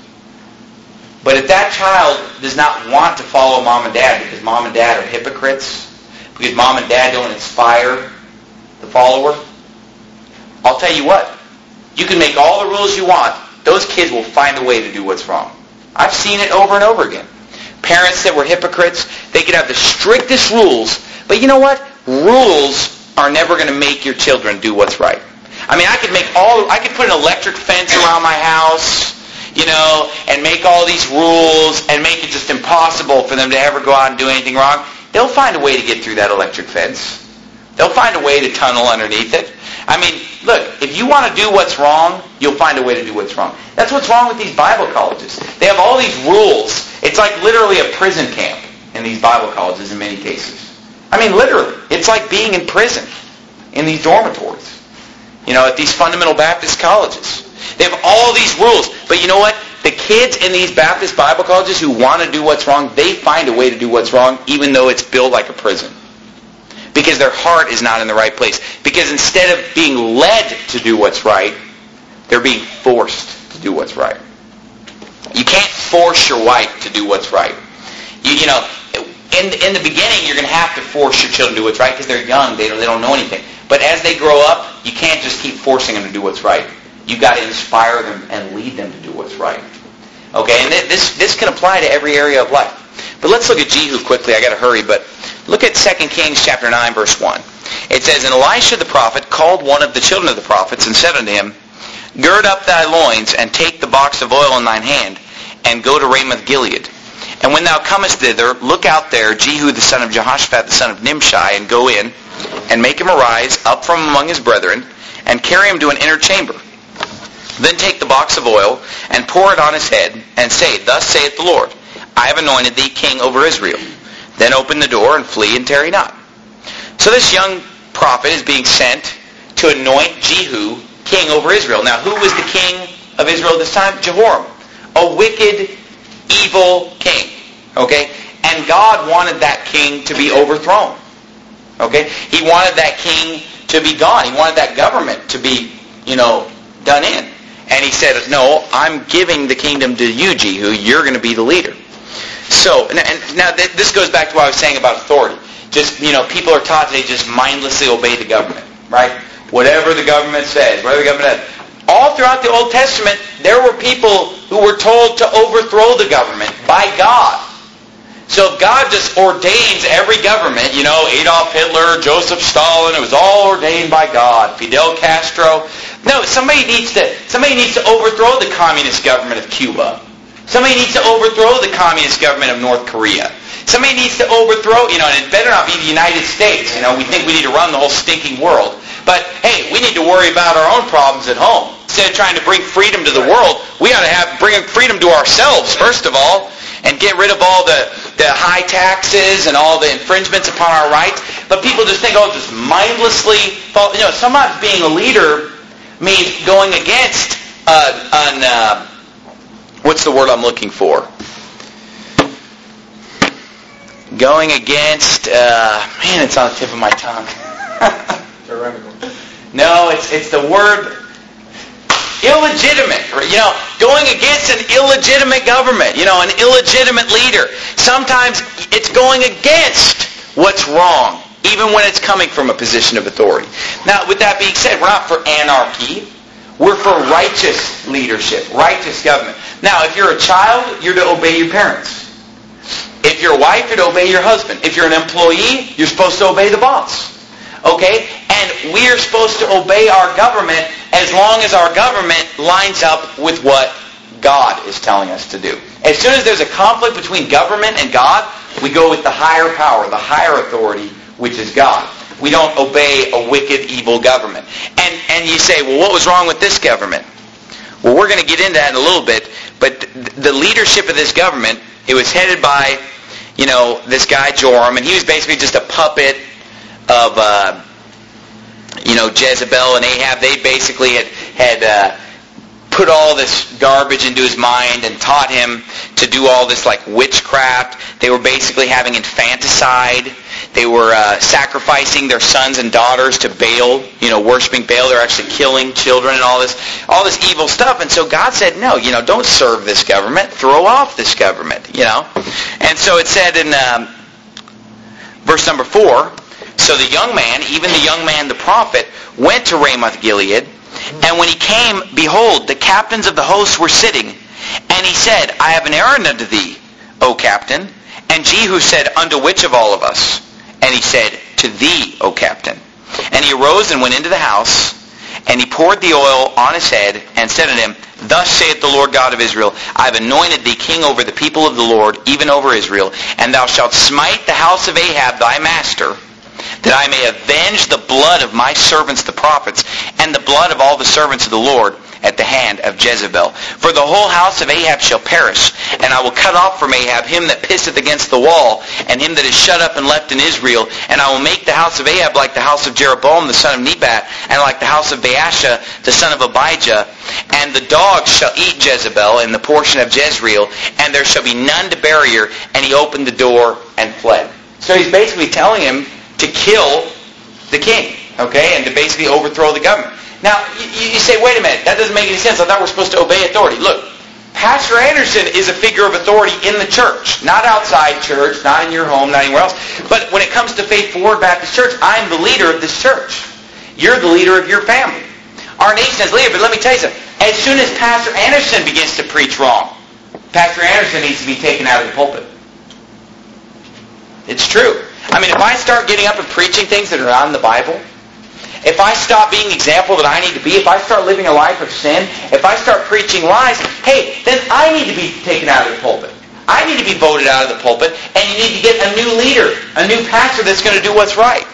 But if that child does not want to follow mom and dad because mom and dad are hypocrites, because mom and dad don't inspire the follower, I'll tell you what, you can make all the rules you want. Those kids will find a way to do what's wrong. I've seen it over and over again. Parents that were hypocrites, they could have the strictest rules, but you know what? Rules are never going to make your children do what's right. I mean, I could make all, I could put an electric fence around my house, you know, and make all these rules and make it just impossible for them to ever go out and do anything wrong. They'll find a way to get through that electric fence. They'll find a way to tunnel underneath it. I mean, look, if you want to do what's wrong, you'll find a way to do what's wrong. That's what's wrong with these Bible colleges. They have all these rules. It's like literally a prison camp in these Bible colleges in many cases. I mean, literally. It's like being in prison in these dormitories. You know, at these fundamental Baptist colleges. They have all these rules. But you know what? The kids in these Baptist Bible colleges who want to do what's wrong, they find a way to do what's wrong even though it's built like a prison. Because their heart is not in the right place. Because instead of being led to do what's right, they're being forced to do what's right. You can't force your wife to do what's right. You, you know, in, in the beginning, you're going to have to force your children to do what's right because they're young. They don't, they don't know anything. But as they grow up, you can't just keep forcing them to do what's right. You've got to inspire them and lead them to do what's right. Okay, and this this can apply to every area of life. But let's look at Jehu quickly. I got to hurry, but look at Second Kings chapter nine, verse one. It says, "And Elisha the prophet called one of the children of the prophets and said unto him, Gird up thy loins, and take the box of oil in thine hand, and go to Ramoth Gilead. And when thou comest thither, look out there Jehu the son of Jehoshaphat the son of Nimshi, and go in, and make him arise up from among his brethren, and carry him to an inner chamber. Then take the box of oil, and pour it on his head, and say, Thus saith the Lord, I have anointed thee king over Israel. Then open the door, and flee, and tarry not." So this young prophet is being sent to anoint Jehu king over Israel. Now, who was the king of Israel at this time? Jehoram. A wicked, evil king. Okay? And God wanted that king to be overthrown. Okay? He wanted that king to be gone. He wanted that government to be, you know, done in. And he said, no, I'm giving the kingdom to you, Jehu. You're going to be the leader. So, and now this goes back to what I was saying about authority. Just, you know, people are taught they just mindlessly obey the government, right? Whatever the government says, whatever the government says. All throughout the Old Testament, there were people who were told to overthrow the government by God. So if God just ordains every government, you know, Adolf Hitler, Joseph Stalin, it was all ordained by God. Fidel Castro. No, somebody needs to somebody needs to overthrow the communist government of Cuba. Somebody needs to overthrow the communist government of North Korea. Somebody needs to overthrow, you know, and it better not be the United States. You know, we think we need to run the whole stinking world. But, hey, we need to worry about our own problems at home. Instead of trying to bring freedom to the world, we ought to have bring freedom to ourselves, first of all, and get rid of all the, the high taxes and all the infringements upon our rights. But people just think, oh, just mindlessly follow. You know, sometimes being a leader means going against uh, an, uh, what's the word I'm looking for? Going against, uh, man, it's on the tip of my tongue. No, it's it's the word illegitimate. You know, going against an illegitimate government. You know, an illegitimate leader. Sometimes it's going against what's wrong, even when it's coming from a position of authority. Now, with that being said, we're not for anarchy. We're for righteous leadership, righteous government. Now, if you're a child, you're to obey your parents. If you're a wife, you're to obey your husband. If you're an employee, you're supposed to obey the boss. Okay? And we're supposed to obey our government as long as our government lines up with what God is telling us to do. As soon as there's a conflict between government and God, we go with the higher power, the higher authority, which is God. We don't obey a wicked, evil government. And and you say, well, what was wrong with this government? Well, we're going to get into that in a little bit, but the leadership of this government, it was headed by, you know, this guy Joram, and he was basically just a puppet of, uh, you know, Jezebel and Ahab. They basically had, had uh, put all this garbage into his mind and taught him to do all this, like, witchcraft. They were basically having infanticide. They were uh, sacrificing their sons and daughters to Baal, you know, worshiping Baal. They're actually killing children and all this, all this evil stuff. And so God said, no, you know, don't serve this government. Throw off this government, you know. And so it said in um, verse number four, so the young man, even the young man, the prophet, went to Ramoth Gilead. And when he came, behold, the captains of the hosts were sitting. And he said, I have an errand unto thee, O captain. And Jehu said, unto which of all of us? And he said, to thee, O captain. And he arose and went into the house, and he poured the oil on his head, and said unto him, Thus saith the Lord God of Israel, I have anointed thee king over the people of the Lord, even over Israel. And thou shalt smite the house of Ahab thy master, that I may avenge the blood of my servants the prophets, and the blood of all the servants of the Lord at the hand of Jezebel. For the whole house of Ahab shall perish, and I will cut off from Ahab him that pisseth against the wall, and him that is shut up and left in Israel, and I will make the house of Ahab like the house of Jeroboam the son of Nebat, and like the house of Baasha the son of Abijah, and the dogs shall eat Jezebel in the portion of Jezreel, and there shall be none to bury her. And he opened the door and fled. So he's basically telling him to kill the king, okay, and to basically overthrow the government. Now, you, you say, wait a minute, that doesn't make any sense. I thought we're supposed to obey authority. Look, Pastor Anderson is a figure of authority in the church, not outside church, not in your home, not anywhere else. But when it comes to Faith Forward Baptist Church, I'm the leader of this church. You're the leader of your family. Our nation is leader, but let me tell you something. As soon as Pastor Anderson begins to preach wrong, Pastor Anderson needs to be taken out of the pulpit. It's true. I mean, if I start getting up and preaching things that are not in the Bible, if I stop being the example that I need to be, if I start living a life of sin, if I start preaching lies, hey, then I need to be taken out of the pulpit. I need to be voted out of the pulpit, and you need to get a new leader, a new pastor that's going to do what's right.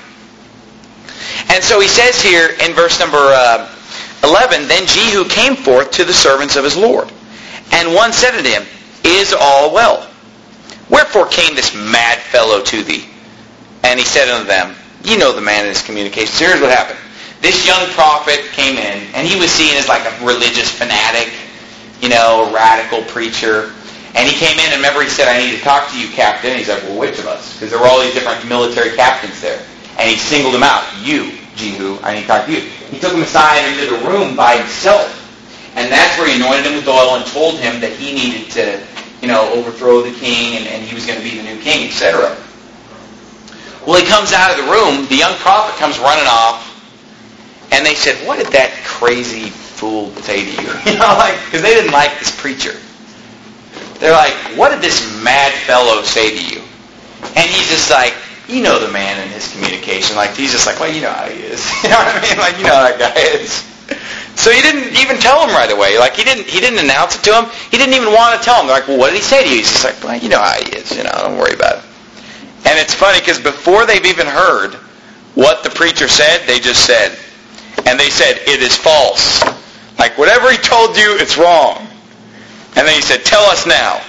And so he says here in verse number uh, eleven, Then Jehu came forth to the servants of his Lord, and one said unto him, Is all well? Wherefore came this mad fellow to thee? And he said unto them, You know the man in his communications. So here's what happened. This young prophet came in, and he was seen as like a religious fanatic, you know, a radical preacher. And he came in, and remember he said, I need to talk to you, Captain. And he's like, well, which of us? Because there were all these different military captains there. And he singled him out. You, Jehu, I need to talk to you. He took him aside into the room by himself. And that's where he anointed him with oil and told him that he needed to, you know, overthrow the king, and, and he was going to be the new king, et cetera. Well, he comes out of the room. The young prophet comes running off. And they said, what did that crazy fool say to you? You know, like, because they didn't like this preacher. They're like, what did this mad fellow say to you? And he's just like, you know the man in his communication. Like, he's just like, well, you know how he is. You know what I mean? Like, you know how that guy is. So he didn't even tell him right away. Like, he didn't he didn't announce it to him. He didn't even want to tell him. They're like, well, what did he say to you? He's just like, well, you know how he is. You know, don't worry about it. And it's funny because before they've even heard what the preacher said, they just said, and they said, it is false. Like, whatever he told you, it's wrong. And then he said, tell us now.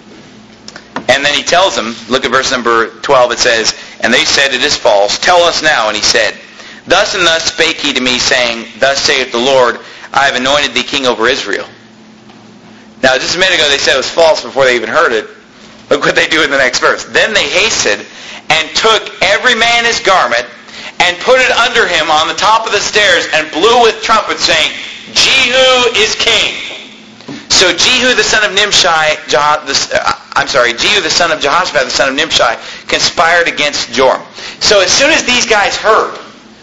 And then he tells them, look at verse number twelve, it says, and they said, it is false. Tell us now. And he said, thus and thus spake he to me, saying, thus saith the Lord, I have anointed thee king over Israel. Now, just a minute ago, they said it was false before they even heard it. Look what they do in the next verse. Then they hasted and took every man his garment and put it under him on the top of the stairs and blew with trumpets, saying, Jehu is king. So Jehu the son of Nimshi, Jah, the, uh, I'm sorry, Jehu the son of Jehoshaphat the son of Nimshi conspired against Joram. So as soon as these guys heard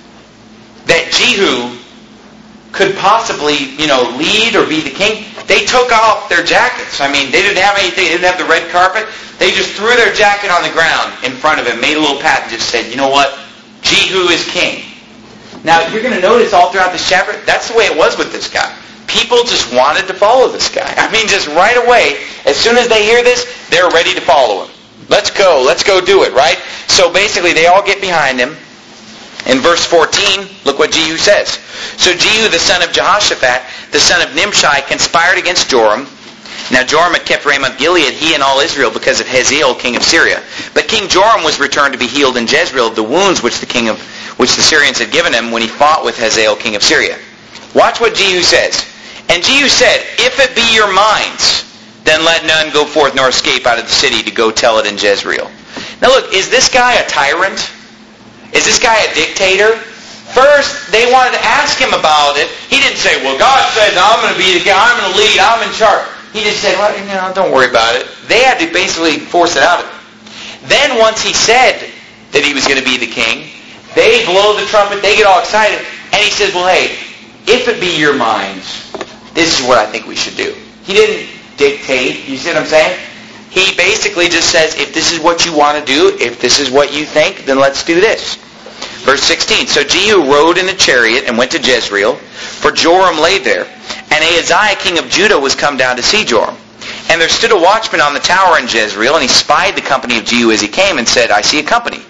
that Jehu could possibly, you know, lead or be the king, they took off their jackets. I mean, they didn't have anything. They didn't have the red carpet. They just threw their jacket on the ground in front of him, made a little pat, and just said, you know what? Jehu is king. Now, you're going to notice all throughout this chapter, that's the way it was with this guy. People just wanted to follow this guy. I mean, just right away, as soon as they hear this, they're ready to follow him. Let's go. Let's go do it, right? So basically, they all get behind him. In verse fourteen, look what Jehu says. So Jehu, the son of Jehoshaphat, the son of Nimshi, conspired against Joram. Now Joram had kept Ramoth Gilead, he and all Israel, because of Hazael, king of Syria. But King Joram was returned to be healed in Jezreel of the wounds which the king of which the Syrians had given him when he fought with Hazael, king of Syria. Watch what Jehu says. And Jehu said, if it be your minds, then let none go forth nor escape out of the city to go tell it in Jezreel. Now look, is this guy a tyrant? Is this guy a dictator? First, they wanted to ask him about it. He didn't say, well, God says I'm going to be the guy, I'm going to lead, I'm in charge. He just said, well, you know, don't worry about it. They had to basically force it out of him. Then once he said that he was going to be the king, they blow the trumpet, they get all excited, and he says, well, hey, if it be your minds, this is what I think we should do. He didn't dictate, you see what I'm saying? He basically just says, if this is what you want to do, if this is what you think, then let's do this. Verse sixteen, so Jehu rode in a chariot and went to Jezreel, for Joram lay there. And Ahaziah, king of Judah, was come down to see Joram. And there stood a watchman on the tower in Jezreel, and he spied the company of Jehu as he came, and said, I see a company.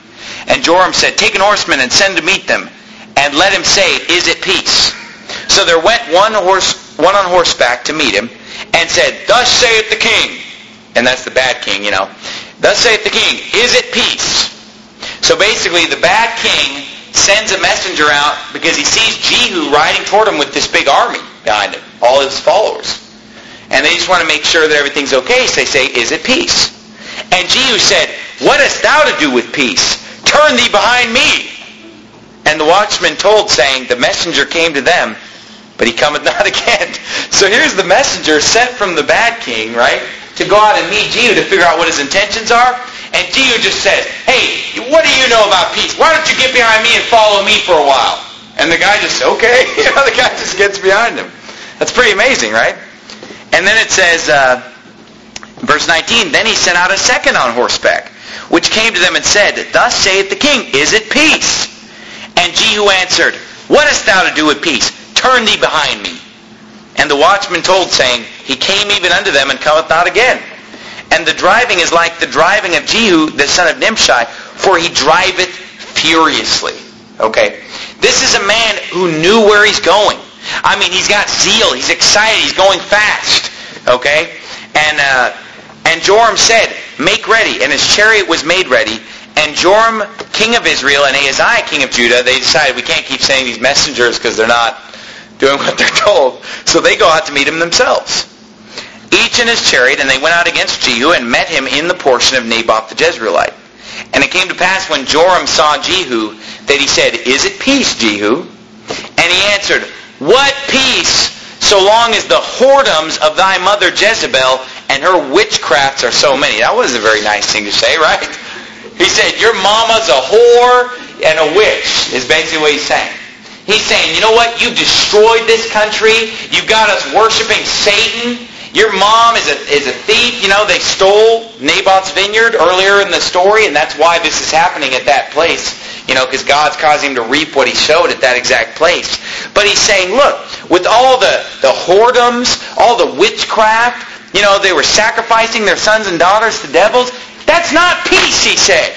And Joram said, take an horseman and send to meet them, and let him say, is it peace? So there went one horse, one on horseback to meet him, and said, thus saith the king. And that's the bad king, you know. Thus saith the king, is it peace? So basically the bad king sends a messenger out because he sees Jehu riding toward him with this big army behind him, all his followers. And they just want to make sure that everything's okay, so they say, is it peace? And Jehu said, what hast thou to do with peace? Turn thee behind me. And the watchman told, saying, the messenger came to them, but he cometh not again. So here's the messenger sent from the bad king, right, to go out and meet Jehu to figure out what his intentions are. And Jehu just says, hey, what do you know about peace? Why don't you get behind me and follow me for a while? And the guy just, okay. You know, the guy just gets behind him. That's pretty amazing, right? And then it says, uh, verse nineteen, then he sent out a second on horseback, which came to them and said, thus saith the king, is it peace? And Jehu answered, what hast thou to do with peace? Turn thee behind me. And the watchman told, saying, he came even unto them and cometh not again. And the driving is like the driving of Jehu, the son of Nimshi, for he driveth furiously. Okay? This is a man who knew where he's going. I mean, he's got zeal. He's excited. He's going fast. Okay? And uh, and Joram said, make ready. And his chariot was made ready. And Joram, king of Israel, and Ahaziah, king of Judah, they decided we can't keep sending these messengers because they're not doing what they're told. So they go out to meet him themselves, each in his chariot, and they went out against Jehu and met him in the portion of Naboth the Jezreelite. And it came to pass when Joram saw Jehu that he said, is it peace, Jehu? And he answered, what peace, so long as the whoredoms of thy mother Jezebel and her witchcrafts are so many. That was a very nice thing to say, right? He said, your mama's a whore and a witch, is basically what he's saying. He's saying, you know what? You've destroyed this country. You've got us worshiping Satan. Your mom is a is a thief. You know, they stole Naboth's vineyard earlier in the story, and that's why this is happening at that place. You know, because God's causing him to reap what he sowed at that exact place. But he's saying, look, with all the, the whoredoms, all the witchcraft, you know, they were sacrificing their sons and daughters to devils. That's not peace, he said.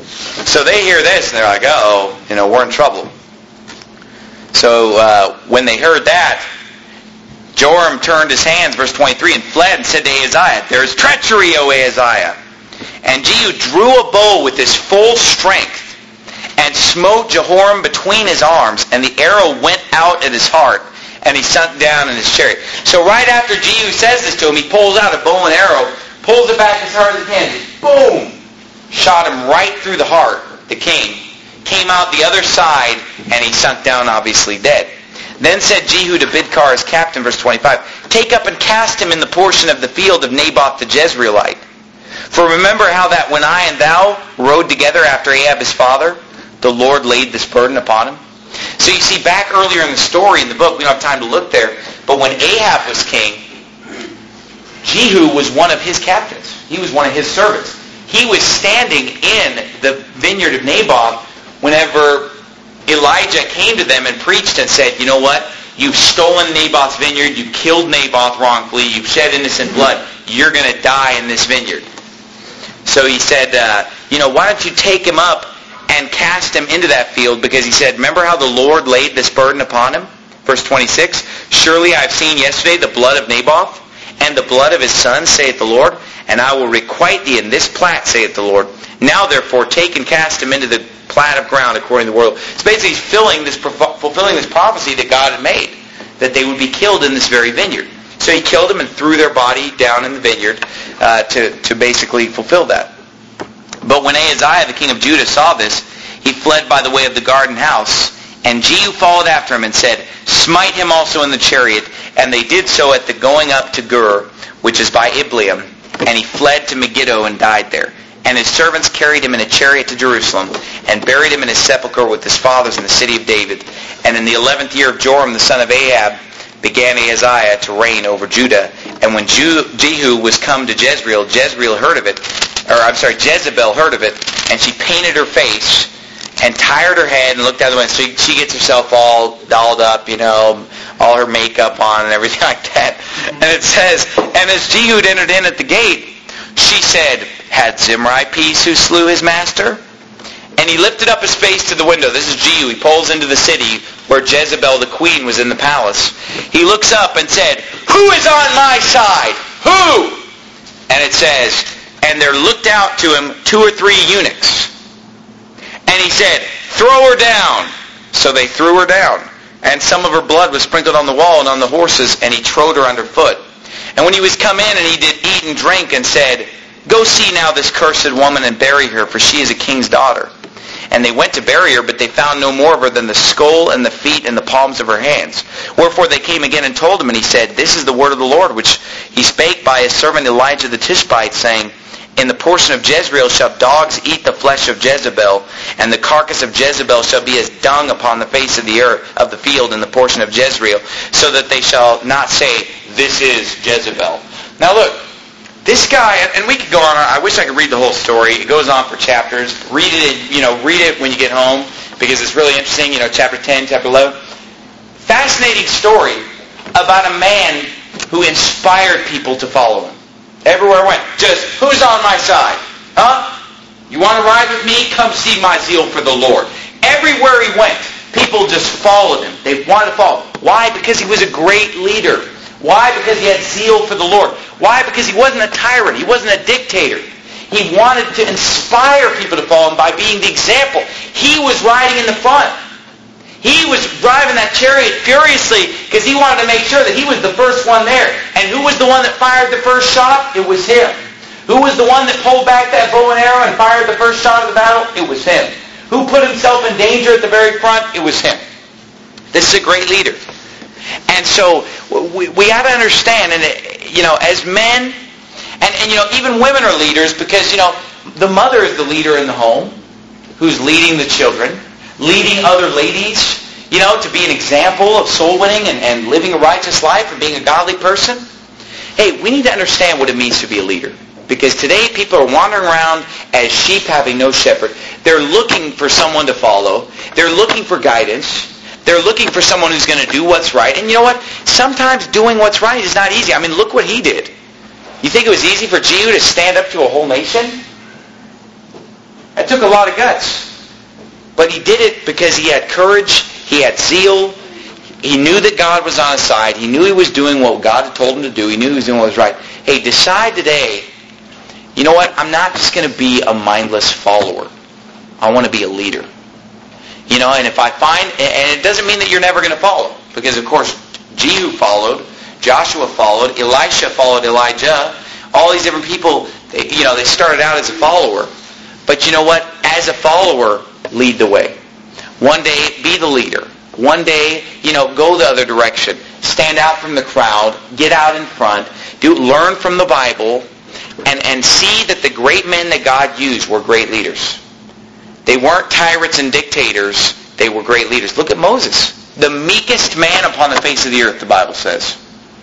So they hear this, and they're like, uh-oh, you know, we're in trouble. So uh, when they heard that, Joram turned his hands, verse twenty-three, and fled and said to Ahaziah, there is treachery, O Ahaziah. And Jehu drew a bow with his full strength and smote Jehoram between his arms, and the arrow went out at his heart, and he sunk down in his chariot. So right after Jehu says this to him, he pulls out a bow and arrow, pulls it back as hard as he can, just boom, shot him right through the heart, the king. Came out the other side, and he sunk down, obviously dead. Then said Jehu to Bidkar, his captain, verse twenty-five, take up and cast him in the portion of the field of Naboth the Jezreelite. For remember how that when I and thou rode together after Ahab his father, the Lord laid this burden upon him. So you see, back earlier in the story, in the book, we don't have time to look there, but when Ahab was king, Jehu was one of his captains. He was one of his servants. He was standing in the vineyard of Naboth whenever Elijah came to them and preached and said, you know what? You've stolen Naboth's vineyard. You killed Naboth wrongfully. You've shed innocent blood. You're going to die in this vineyard. So he said, uh, you know, why don't you take him up and cast him into that field? Because he said, remember how the Lord laid this burden upon him? Verse twenty-six, surely I have seen yesterday the blood of Naboth and the blood of his sons, saith the Lord, and I will requite thee in this plat, saith the Lord. Now therefore take and cast him into the plat of ground according to the word. So basically he's fulfilling this, fulfilling this prophecy that God had made, that they would be killed in this very vineyard. So he killed them and threw their body down in the vineyard uh, to, to basically fulfill that. But when Ahaziah, the king of Judah, saw this, he fled by the way of the garden house. And Jehu followed after him and said, smite him also in the chariot. And they did so at the going up to Gur, which is by Ibleam. And he fled to Megiddo and died there. And his servants carried him in a chariot to Jerusalem, and buried him in his sepulchre with his fathers in the city of David. And in the eleventh year of Joram the son of Ahab began Ahaziah to reign over Judah. And when Jehu was come to Jezreel, Jezreel heard of it, or I'm sorry, Jezebel heard of it, and she painted her face and tired her head and looked out the window. So she gets herself all dolled up, you know, all her makeup on and everything like that. And it says, and as Jehu entered in at the gate, she said, had Zimri peace who slew his master? And he lifted up his face to the window. This is Jehu. He pulls into the city where Jezebel the queen was in the palace. He looks up and said, "Who is on my side? Who?" And it says, and there looked out to him two or three eunuchs. And he said, "Throw her down." So they threw her down. And some of her blood was sprinkled on the wall and on the horses, and he trode her underfoot. And when he was come in, and he did eat and drink, and said, "Go see now this cursed woman, and bury her, for she is a king's daughter." And they went to bury her, but they found no more of her than the skull and the feet and the palms of her hands. Wherefore they came again and told him, and he said, "This is the word of the Lord, which he spake by his servant Elijah the Tishbite, saying, In the portion of Jezreel shall dogs eat the flesh of Jezebel, and the carcass of Jezebel shall be as dung upon the face of the earth of the field in the portion of Jezreel, so that they shall not say, This is Jezebel." Now look, this guy, and we could go on. I wish I could read the whole story. It goes on for chapters. Read it, you know, read it when you get home, because it's really interesting. You know, chapter ten, chapter eleven. Fascinating story about a man who inspired people to follow him. Everywhere I went, just, who's on my side? Huh? You want to ride with me? Come see my zeal for the Lord. Everywhere he went, people just followed him. They wanted to follow. Why? Because he was a great leader. Why? Because he had zeal for the Lord. Why? Because he wasn't a tyrant. He wasn't a dictator. He wanted to inspire people to follow him by being the example. He was riding in the front. He was driving that chariot furiously because he wanted to make sure that he was the first one there. And who was the one that fired the first shot? It was him. Who was the one that pulled back that bow and arrow and fired the first shot of the battle? It was him. Who put himself in danger at the very front? It was him. This is a great leader. And so we, we got to understand, and you know, as men, and, and you know, even women are leaders, because you know, the mother is the leader in the home, who's leading the children, leading other ladies, you know, to be an example of soul winning and, and living a righteous life and being a godly person. Hey, we need to understand what it means to be a leader. Because today people are wandering around as sheep having no shepherd. They're looking for someone to follow. They're looking for guidance. They're looking for someone who's going to do what's right. And you know what? Sometimes doing what's right is not easy. I mean, look what he did. You think it was easy for Jehu to stand up to a whole nation? That took a lot of guts. But he did it because he had courage, he had zeal, he knew that God was on his side, he knew he was doing what God had told him to do, he knew he was doing what was right. Hey, decide today, you know what, I'm not just going to be a mindless follower. I want to be a leader. You know, and if I find, and it doesn't mean that you're never going to follow, because of course Jehu followed, Joshua followed, Elisha followed Elijah, all these different people, they, you know, they started out as a follower. But you know what, as a follower, lead the way. One day, be the leader. One day, you know, go the other direction. Stand out from the crowd. Get out in front. Do learn from the Bible. And, and see that the great men that God used were great leaders. They weren't tyrants and dictators. They were great leaders. Look at Moses. The meekest man upon the face of the earth, the Bible says.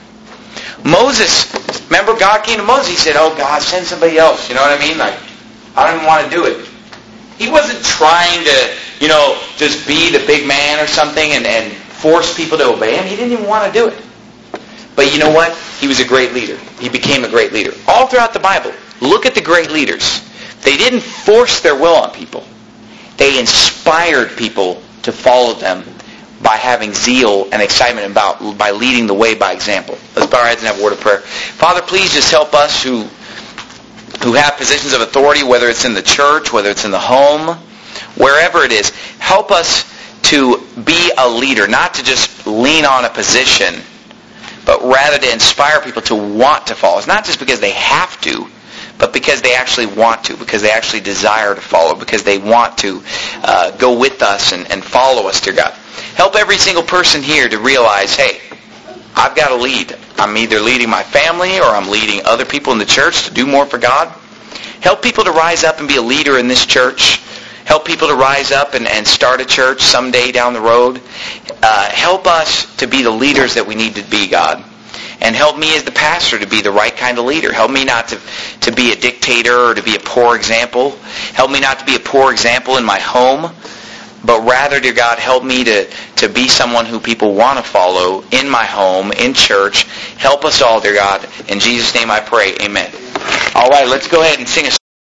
Moses, remember God came to Moses. He said, "Oh God, send somebody else." You know what I mean? Like, I don't even want to do it. He wasn't trying to, you know, just be the big man or something and, and force people to obey him. He didn't even want to do it. But you know what? He was a great leader. He became a great leader. All throughout the Bible, look at the great leaders. They didn't force their will on people. They inspired people to follow them by having zeal and excitement about, by leading the way by example. Let's bow our heads and have a word of prayer. Father, please just help us who who have positions of authority, whether it's in the church, whether it's in the home, wherever it is. Help us to be a leader, not to just lean on a position, but rather to inspire people to want to follow. It's not just because they have to, but because they actually want to, because they actually desire to follow, because they want to uh, go with us and, and follow us, dear God. Help every single person here to realize, hey, I've got to lead. I'm either leading my family or I'm leading other people in the church to do more for God. Help people to rise up and be a leader in this church. Help people to rise up and, and start a church someday down the road. Uh, help us to be the leaders that we need to be, God. And help me as the pastor to be the right kind of leader. Help me not to, to be a dictator or to be a poor example. Help me not to be a poor example in my home. But rather, dear God, help me to, to be someone who people want to follow in my home, in church. Help us all, dear God. In Jesus' name I pray. Amen. All right, let's go ahead and sing a